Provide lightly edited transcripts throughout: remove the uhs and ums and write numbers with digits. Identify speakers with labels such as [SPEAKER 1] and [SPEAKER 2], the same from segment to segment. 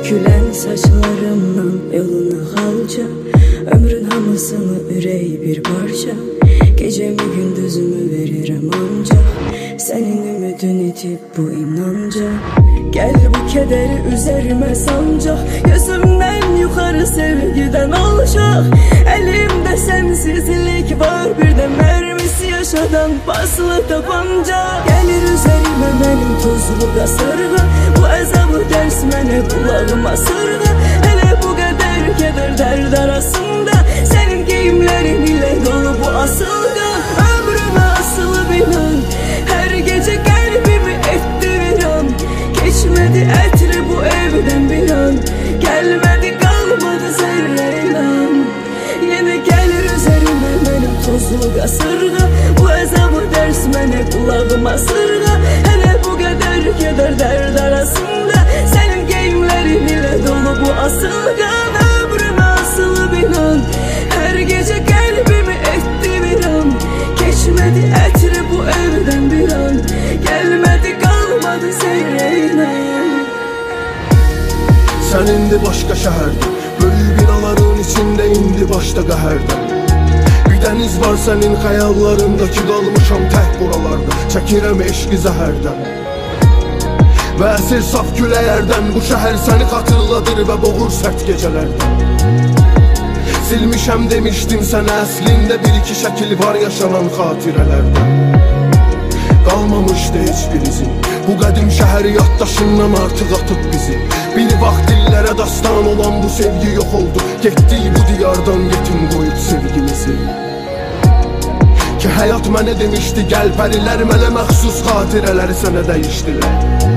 [SPEAKER 1] dökülen saçlarımdan yoluna halca. Ömrün hamısını ürey bir parça. Gecemi gündüzümü veririm ancak senin ümidin itip bu inanca. Gel bu kederi üzerime sancak. Gözümden yukarı sevgiden alacak. Elimde sensizlik var, bir de mermisi yaşadan paslı tabanca. Gelir üzerime benim tozlu kasırga. Bu azabı ders mene kulağıma sırga. Hele bu kadar keder derd arasında senin giyimlerin ile dolu bu asılga. Ömrüme asılı binan, her gece kalbimi etti viran. Geçmedi etri bu evden bir an, gelmedi kalmadı zerre inan. Yine gelir üzerime benim tozlu kasırga. Bu azabı ders mene kulağıma sırga. Hele bu kadar keder derd arasında senin giyimlerin ile dolu bu asılga. Ömrüme asılı binan, her gece kalbimi etti bir an. Geçmedi etri bu evden bir an, gelmedi kalmadı zerre inan.
[SPEAKER 2] Sen indi başka şehirde, böyük binaların içinde indi başta qəhərdən. Bir dəniz var senin xəyallarındaki, qalmışam tək buralarda, çəkirəm eşqi zəhərdən. Və əsir saf küləyərdən bu şəhər səni xatırladır və boğur sərt gecələrdən. Silmişəm demişdim sənə, əslində bir iki şəkil var yaşanan xatirələrdən. Qalmamışdı heç bir izin, bu qədim şəhər yaddaşından artıq atıb bizi. Bir vaxt dillərə dastan olan bu sevgi yox oldu, getdik bu diyardan yetim qoyub sevgimizi. Ki həyat mənə demişdi gəl, pərilər mənə məxsus xatirələri sənə dəyişdilər.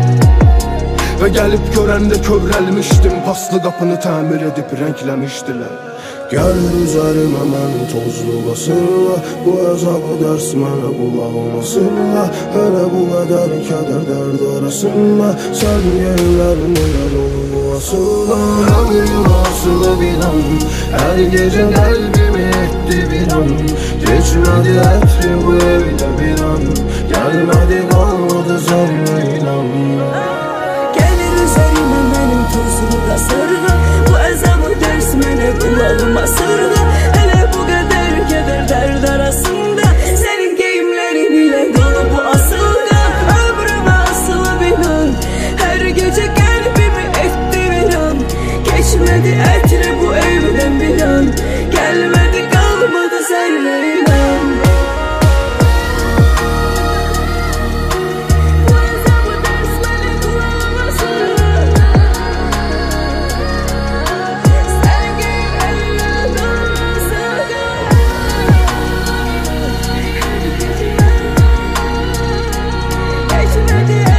[SPEAKER 2] Və gəlib görəndə kövrəlmişdim, paslı qapını təmir edib rəngləmişdilər.
[SPEAKER 3] Gəl üzərimə mən tozlu basırla, bu əzabı dərs mənə qulağıma sırla. Hələ bu qədər kədər dərd arasında sən yerlərin elə dolu asılla. Ömrüm asılı bir an, hər gecə qəlbimi etdi bir an. Geçmədi ətri bu evdə bir an, gəlmədi qalmadı zərrə inan.
[SPEAKER 1] Gelir üzerime benim tozlu kasırga. Bu azabı ders mene kulağıma sırga. Hele bu kadar keder derd arasında senin giyimlerin ile dolu bu asılga. Ömrüme asılı binan, her gece kalbimi etti bir an. Geçmedi etri bu evden bir an, gelmedi kalmadı zerre inan. Geçmedi